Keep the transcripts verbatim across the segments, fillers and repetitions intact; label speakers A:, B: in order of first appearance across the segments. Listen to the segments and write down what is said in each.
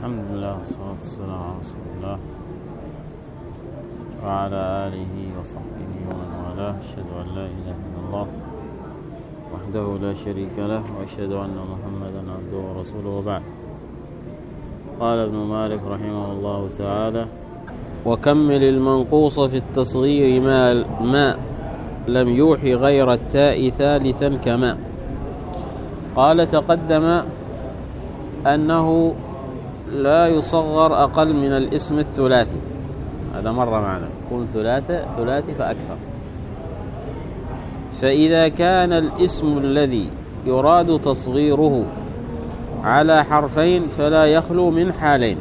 A: الحمد لله والصلاة والسلام على رسول الله وعلى آله وصحبه ومن والاه. أشهد أن لا إله إلا الله وحده لا شريك له وأشهد أن محمدا عبده ورسوله، وبعد. قال ابن مالك رحمه الله تعالى: وكمل المنقوص في التصغير ما, ما لم يوحي غير التاء ثالثا كما. قال: تقدم أنه لا يصغر أقل من الاسم الثلاثي، هذا مرة معنا، يكون ثلاثة ثلاثي فأكثر. فإذا كان الاسم الذي يراد تصغيره على حرفين فلا يخلو من حالين: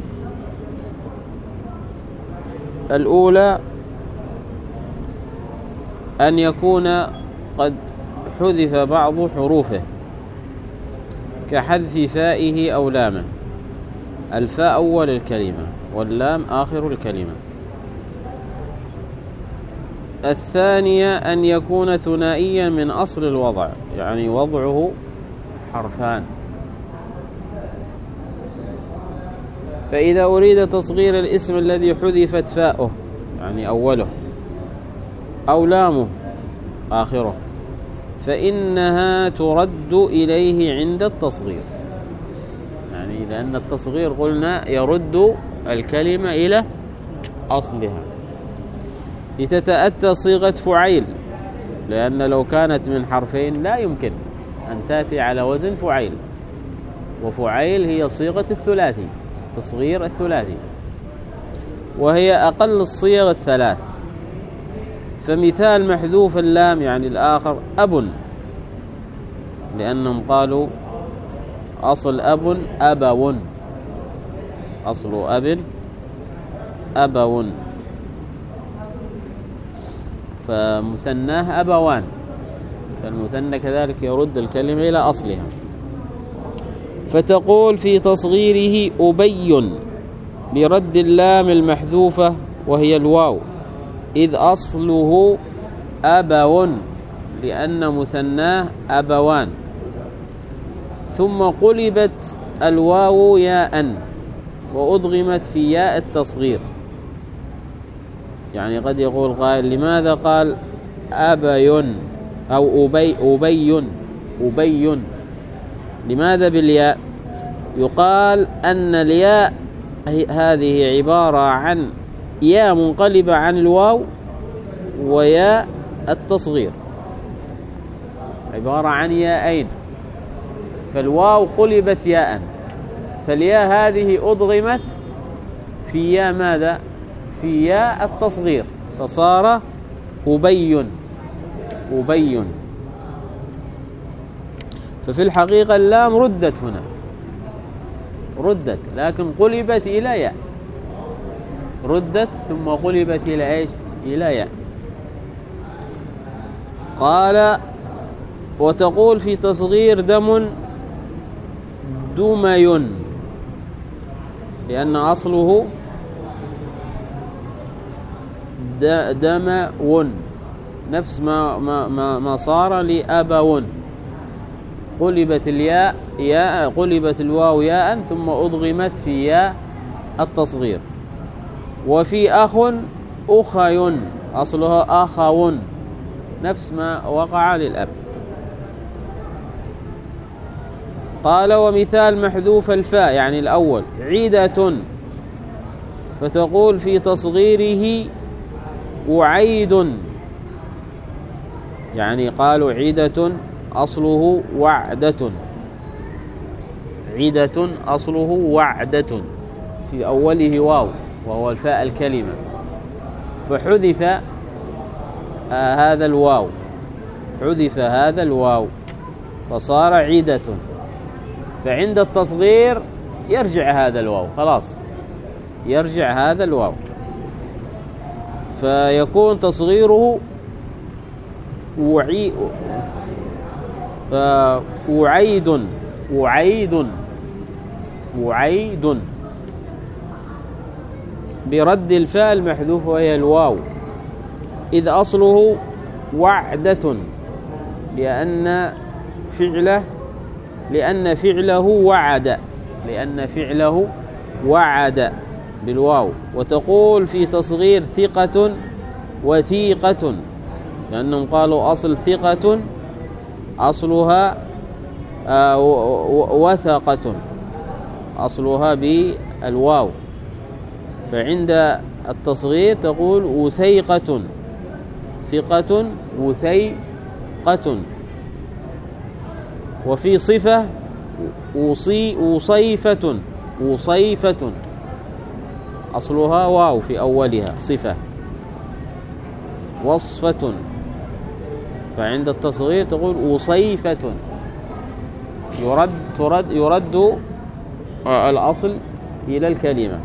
A: الأولى أن يكون قد حذف بعض حروفه كحذف فائه أو لامه، الفاء أول الكلمة واللام آخر الكلمة. الثانية أن يكون ثنائيا من أصل الوضع، يعني وضعه حرفان. فإذا أريد تصغير الاسم الذي حذفت فاؤه يعني أوله أو لامه آخره فإنها ترد إليه عند التصغير، يعني لأن التصغير قلنا يرد الكلمة إلى أصلها، لتتأتى صيغة فعيل، لأن لو كانت من حرفين لا يمكن أن تأتي على وزن فعيل، وفعيل هي صيغة الثلاثي، تصغير الثلاثي، وهي أقل الصيغ الثلاث. فمثال محذوف اللام يعني الآخر أب، لأنهم قالوا أصل أب أبو، أصل أب أبو، فمثناه أبوان، فالمثنى كذلك يرد الكلمة إلى أصلها. فتقول في تصغيره أبي برد اللام المحذوفة وهي الواو، إذ أصله أبو لأن مثناه أبوان، ثم قلبت الواو ياء وأضغمت في ياء التصغير. يعني قد يقول قائل: لماذا قال أبي أو أبي أبي أبي لماذا بالياء؟ يقال أن الياء هذه عبارة عن ياء منقلبة عن الواو وياء التصغير، عبارة عن ياءين، فالواو قلبت ياء، فالياء هذه أضغمت في ياء ماذا؟ في ياء التصغير، فصار أبي أبي. ففي الحقيقة اللام ردت هنا، ردت لكن قلبت إلى ياء، ردت ثم قلبت إلى إيش؟ إلى ياء. قال: وتقول في تصغير دم دمي، لأن أصله دمون، نفس ما ما ما صار لأبون، قلبت الياء ياء، قلبت الواو ياء ثم أضغمت في ياء التصغير. وفي أخ أخي، أصلها أخو، نفس ما وقع للأب. قال: ومثال محذوف الفاء يعني الأول عيدة، فتقول في تصغيره وعيد، يعني قالوا عيدة أصله وعدة، عيدة أصله وعدة، في أوله واو وهو الفاء الكلمة، فحذف آه هذا الواو، حذف هذا الواو فصار عيدة، فعند التصغير يرجع هذا الواو، خلاص يرجع هذا الواو، فيكون تصغيره وعي وعيد وعيد وعيد برد الفاء المحذوف وهي الواو، إذ أصله وعدة، لأن فعله لأن فعله وعد لأن فعله وعد بالواو. وتقول في تصغير ثقة وثيقة، لأنهم قالوا أصل ثقة أصلها آه وثقة، أصلها بالواو، فعند التصغير تقول وثيقة، ثقة وثيقة. وفي صفة وصي وصيفة، وصيفة أصلها واو في أولها صفة، وصفة، فعند التصغير تقول وصيفة، يرد ترد يرد الأصل إلى الكلمة.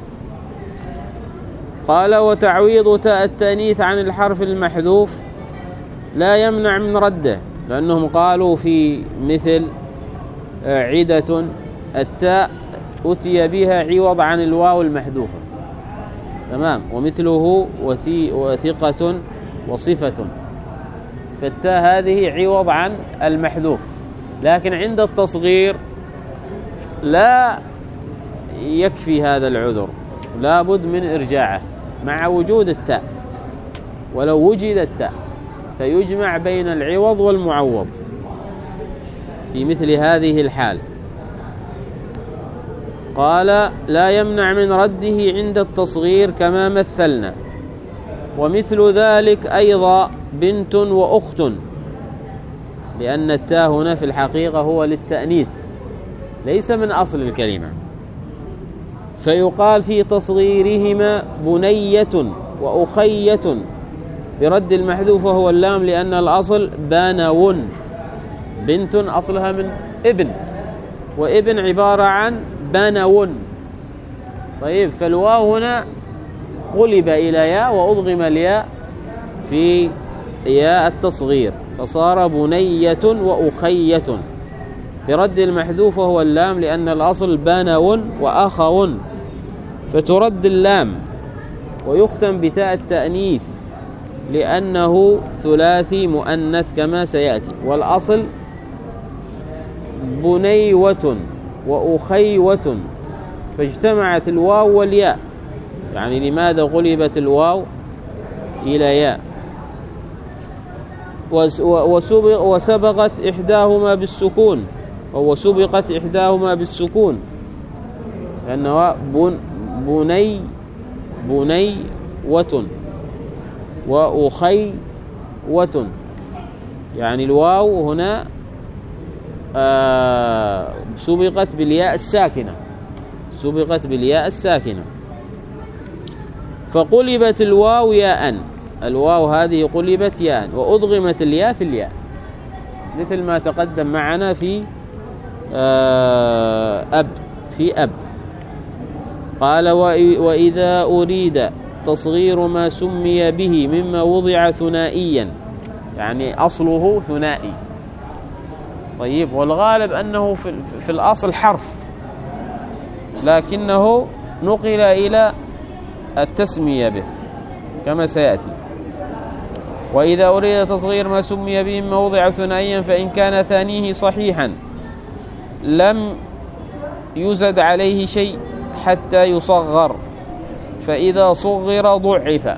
A: قال وتعويض تاء التأنيث عن الحرف المحذوف لا يمنع من رده، لأنهم قالوا في مثل عدة التاء أتي بها عوض عن الواو المحذوفة، تمام، ومثله وثي وثقة وصفة، فالتاء هذه عوض عن المحذوف. لكن عند التصغير لا يكفي هذا العذر، لا بد من إرجاعه مع وجود التاء، ولو وجد التاء فيجمع بين العوض والمعوض في مثل هذه الحال. قال لا يمنع من رده عند التصغير كما مثلنا. ومثل ذلك أيضا بنت وأخت، لأن التاء هنا في الحقيقة هو للتأنيث ليس من أصل الكلمة، فيقال في تصغيرهما بنية وأخية برد المحذوف وهو اللام، لأن الأصل بانون، بنت أصلها من ابن، وابن عبارة عن بانون. طيب، فالواو هنا قلب إلى ياء وأضغم الياء في ياء التصغير فصار بنية وأخية برد المحذوف وهو اللام، لأن الأصل بانون وأخون، فترد اللام ويختم بتاء التأنيث لأنه ثلاثي مؤنث كما سيأتي. والأصل بنيوة وأخيوة، فاجتمعت الواو والياء. يعني لماذا غلبت الواو إلى ياء؟ وسبقت إحداهما بالسكون، أو سبقت إحداهما بالسكون، لأنها بني بنيوة وأخيوة، يعني الواو هنا آه سبقت بالياء الساكنة، سبقت بالياء الساكنة، فقلبت الواو ياء، الواو هذه قلبت ياء وأضغمت الياء في الياء، مثل ما تقدم معنا في آه أب في أب. قال وإذا أريد تصغير ما سمي به مما وضع ثنائيا، يعني أصله ثنائي. طيب، والغالب أنه في, في الأصل حرف، لكنه نقل إلى التسمية به كما سيأتي. وإذا أريد تصغير ما سمي به مما وضع ثنائيا فإن كان ثانيه صحيحا لم يزد عليه شيء حتى يصغر، فإذا صغر ضعف،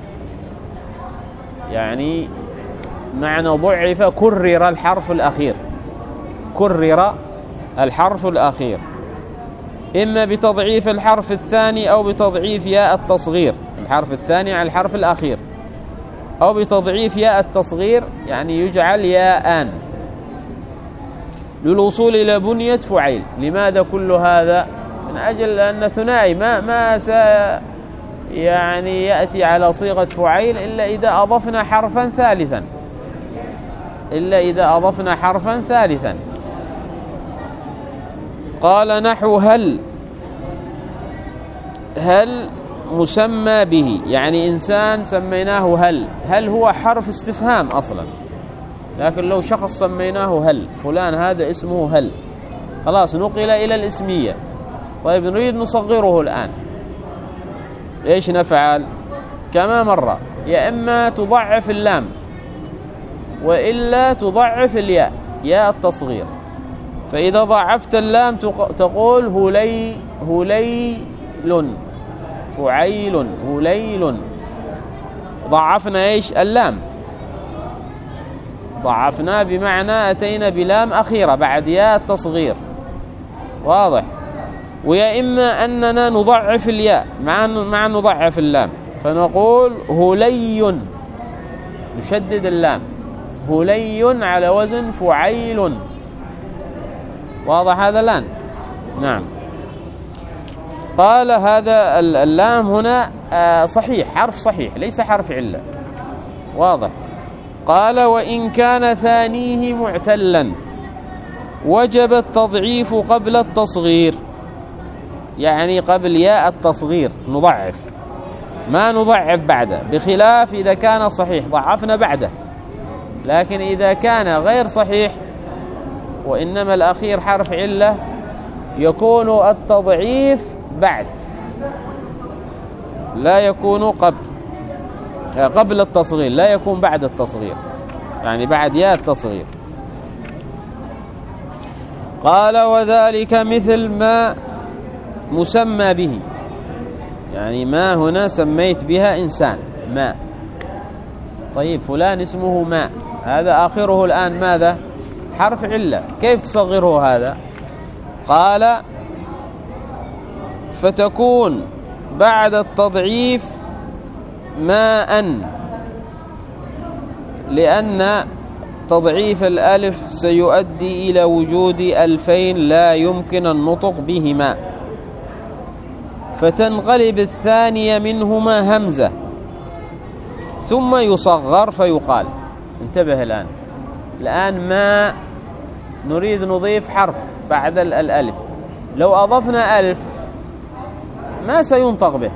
A: يعني معنى ضعف كرر الحرف الأخير، كرر الحرف الأخير، إما بتضعيف الحرف الثاني أو بتضعيف ياء التصغير، الحرف الثاني على الحرف الأخير، أو بتضعيف ياء التصغير، يعني يجعل ياءان للوصول إلى بنية فعيل. لماذا كل هذا؟ من أجل أن ثنائي ما ما س يعني يأتي على صيغة فعيل إلا إذا أضفنا حرفا ثالثا، إلا إذا أضفنا حرفا ثالثا. قال نحو هل، هل مسمى به، يعني إنسان سميناه هل، هل هو حرف استفهام أصلا، لكن لو شخص سميناه هل، فلان هذا اسمه هل، خلاص نقل إلى الاسمية. طيب، نريد نصغره الآن، إيش نفعل؟ كما مرة، يا إما تضعف اللام وإلا تضعف الياء، ياء التصغير. فإذا ضعفت اللام تقول هلي هلي فعيل فعيل هليل. ضعفنا إيش؟ اللام، ضعفنا بمعنى أتينا بلام أخيرة بعد ياء التصغير، واضح. ويا إما أننا نضعف الياء مع مع نضعف اللام، فنقول هلي، نشدد اللام، هلي على وزن فعيل. واضح هذا الآن؟ نعم. قال هذا اللام هنا صحيح، حرف صحيح ليس حرف علة، واضح. قال وإن كان ثانيه معتلا وجب التضعيف قبل التصغير، يعني قبل ياء التصغير نضعف، ما نضعف بعده، بخلاف إذا كان صحيح ضعفنا بعده. لكن إذا كان غير صحيح وإنما الأخير حرف علة يكون التضعيف بعد، لا يكون قبل قبل التصغير، لا يكون بعد التصغير، يعني بعد ياء التصغير. قال وذلك مثل ما مسمى به، يعني ما هنا سميت بها إنسان ماء. طيب فلان اسمه ماء، هذا آخره الآن ماذا؟ حرف علة، كيف تصغره هذا؟ قال فتكون بعد التضعيف ماء، لأن تضعيف الألف سيؤدي إلى وجود ألفين لا يمكن النطق بهما، فتنقلب الثانية منهما همزة ثم يصغر فيقال. انتبه الآن، الآن ما نريد نضيف حرف بعد الألف، لو أضفنا ألف ما سينطق به،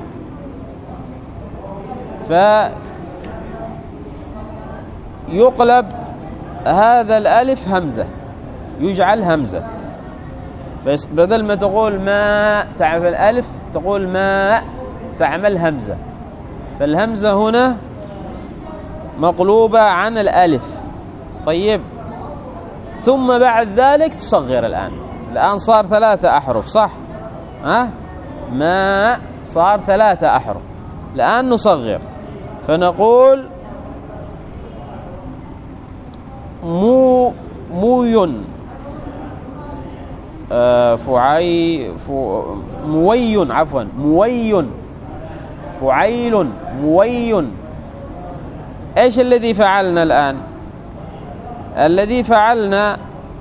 A: فيقلب هذا الألف همزة، يجعل همزة، فبدل ما تقول ما تعمل الألف تقول ما تعمل همزة، فالهمزة هنا مقلوبة عن الألف. طيب ثم بعد ذلك تصغر. الآن الآن صار ثلاثة أحرف، صح؟ ها؟ ما صار ثلاثة أحرف، الآن نصغر فنقول مو موي آه فعي فو موي عفوا موي فعيل موي. ايش الذي فعلنا الآن؟ الذي فعلنا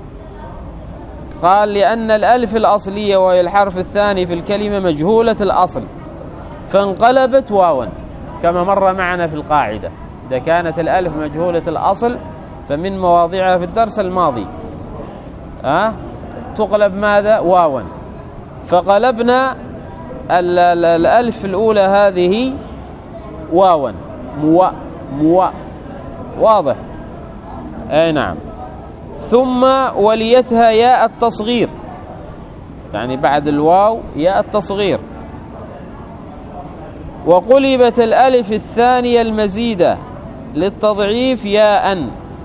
A: قال لأن الألف الأصلية وهي الحرف الثاني في الكلمة مجهولة الأصل فانقلبت واوا، كما مر معنا في القاعدة، إذا كانت الألف مجهولة الأصل فمن مواضعها في الدرس الماضي أه؟ تقلب ماذا؟ واوا. فقلبنا الألف الأولى هذه واوا، مو مو، واضح؟ أي نعم. ثم وليتها ياء التصغير، يعني بعد الواو ياء التصغير، وقلبت الألف الثانية المزيدة للتضعيف ياء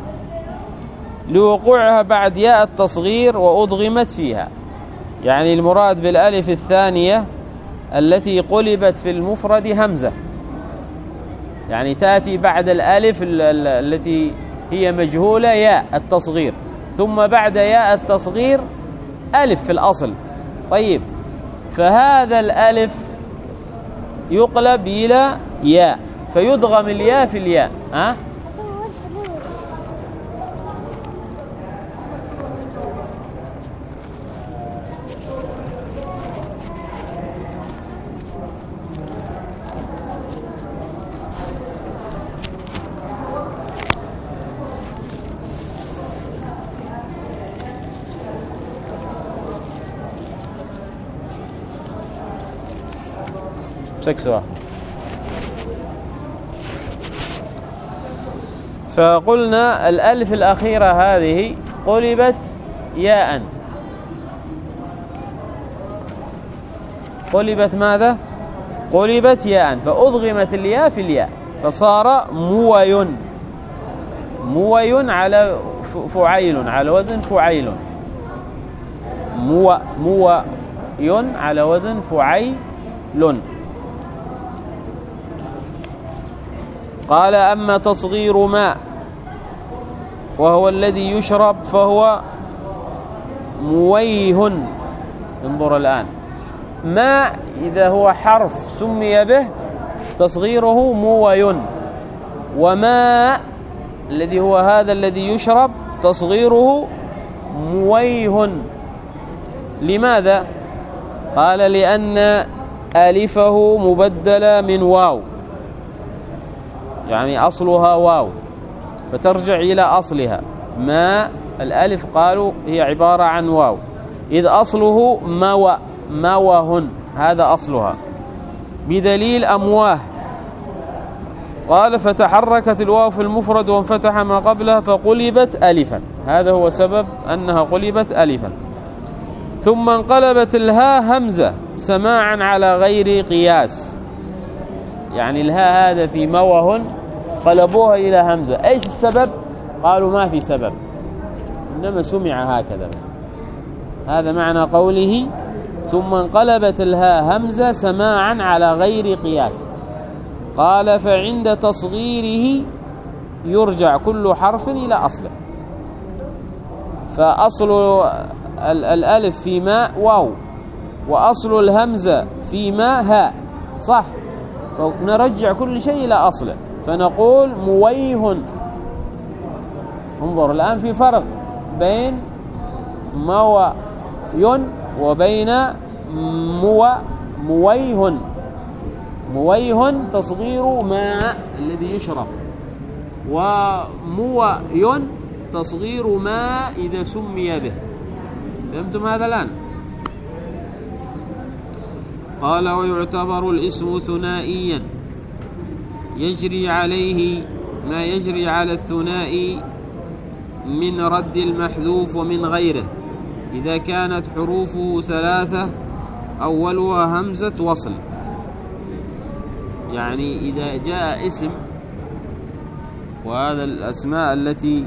A: لوقوعها بعد ياء التصغير وأضغمت فيها. يعني المراد بالألف الثانية التي قلبت في المفرد همزة، يعني تأتي بعد الألف التي هي مجهولة ياء التصغير، ثم بعد ياء التصغير ألف في الأصل. طيب فهذا الألف يقلب إلى ياء فيدغم الياء في الياء. ها أه؟ سكسوا. فقلنا الألف الأخيرة هذه قلبت ياء، قلبت ماذا؟ قلبت ياء فأضغمت الياء في الياء فصار موي، موي على فعيل، على وزن فعيل، مو موي على وزن فعيل لن. قال أما تصغير ماء وهو الذي يشرب فهو مويه. انظر الآن، ماء إذا هو حرف سمي به تصغيره موي، وماء الذي هو هذا الذي يشرب تصغيره مويه. لماذا؟ قال لأن ألفه مبدلة من واو، يعني أصلها واو فترجع إلى أصلها. ما الألف قالوا هي عبارة عن واو، إذ أصله موى موهن، هذا أصلها، بدليل أمواه. قال فتحركت الواو في المفرد وانفتح ما قبلها فقلبت ألفا، هذا هو سبب أنها قلبت ألفا. ثم انقلبت الهاء همزة سماعا على غير قياس، يعني الهاء هذا في موهن قلبوها إلى همزة. أيش السبب؟ قالوا ما في سبب، إنما سمع هكذا بس. هذا معنى قوله ثم انقلبت الهاء همزة سماعا على غير قياس. قال فعند تصغيره يرجع كل حرف إلى أصله، فأصل الألف في ماء واو، وأصل الهمزة في ماء هاء، صح؟ فنرجع كل شيء إلى أصله فنقول مويه. انظر الآن في فرق بين موي وبين مو مويه. مويه تصغير ماء الذي يشرب، وموي تصغير ماء إذا سمي به. فهمتم هذا الآن؟ قال ويعتبر الاسم ثنائيا يجري عليه ما يجري على الثنائي من رد المحذوف ومن غيره إذا كانت حروفه ثلاثة أولها همزة وصل. يعني إذا جاء اسم، وهذا الأسماء التي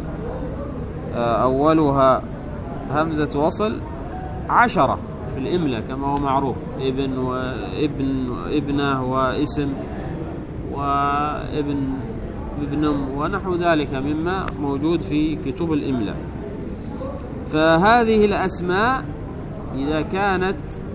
A: أولها همزة وصل عشرة في الإملة كما هو معروف، ابن وابن وابنه واسم وابن ابن ونحو ذلك مما موجود في كتب الإملة. فهذه الأسماء إذا كانت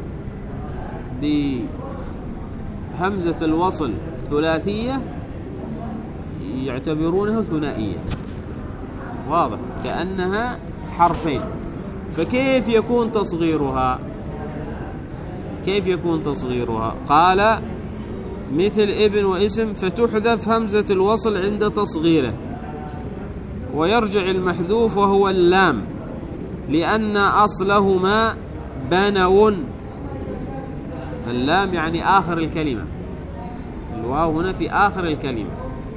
A: بهمزة الوصل ثلاثية يعتبرونها ثنائية، واضح، كأنها حرفين. فكيف يكون تصغيرها؟ كيف يكون تصغيرها؟ قال مثل ابن واسم فتحذف همزة الوصل عند تصغيره ويرجع المحذوف وهو اللام، لأن أصلهما بنو. اللام يعني آخر الكلمة، الواو هنا في آخر الكلمة.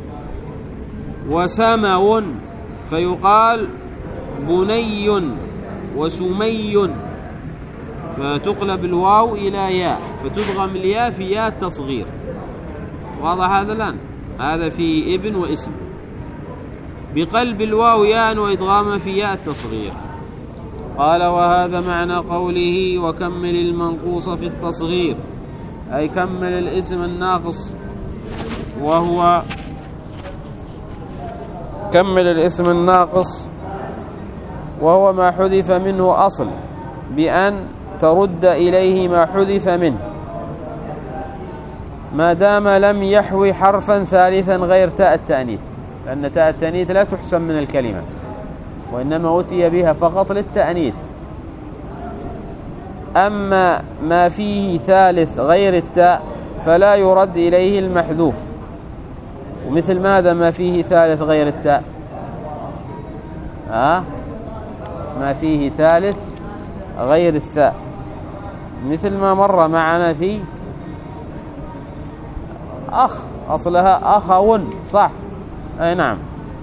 A: وسمو فيقال بني وسمي، فتقلب الواو إلى ياء فتدغم الياء في ياء التصغير. واضح هذا الآن؟ هذا في ابن واسم، بقلب الواو ياء وإدغام في ياء التصغير. قال وهذا معنى قوله وكمل المنقوص في التصغير، أي كمل الاسم الناقص وهو كمل الاسم الناقص وهو ما حذف منه أصل بأن ترد إليه ما حذف منه ما دام لم يحوي حرفا ثالثا غير تاء التأنيث، لأن تاء التأنيث لا تحسن من الكلمة وإنما أتي بها فقط للتأنيث. أما ما فيه ثالث غير التاء فلا يرد إليه المحذوف. ومثل ماذا ما فيه ثالث غير التاء؟ آه؟ ما فيه ثالث غير الثاء، مثل ما مر معنا في أخ، أصلها أخون، صح؟ أي نعم.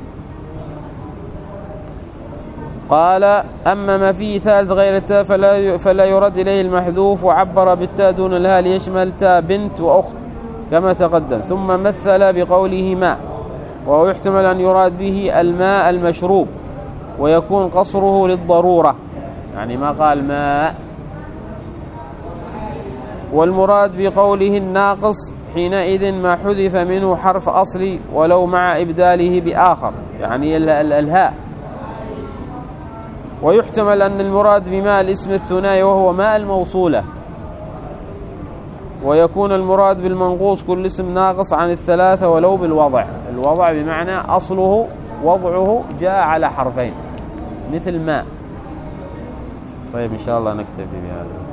A: قال أما ما فيه ثالث غير التاء فلا فلا يرد إليه المحذوف، وعبر بالتاء دون الهاء ليشمل تاء بنت وأخت كما تقدم. ثم مثل بقوله ماء، وهو يحتمل أن يراد به الماء المشروب ويكون قصره للضرورة، يعني ما قال ماء. والمراد بقوله الناقص حينئذ ما حذف منه حرف أصلي ولو مع إبداله بآخر، يعني الهاء. ويحتمل أن المراد بماء الاسم الثنائي وهو ماء الموصولة، ويكون المراد بالمنقوص كل اسم ناقص عن الثلاثة ولو بالوضع. الوضع بمعنى أصله وضعه جاء على حرفين مثل ماء. طيب إن شاء الله نكتفي بهذا.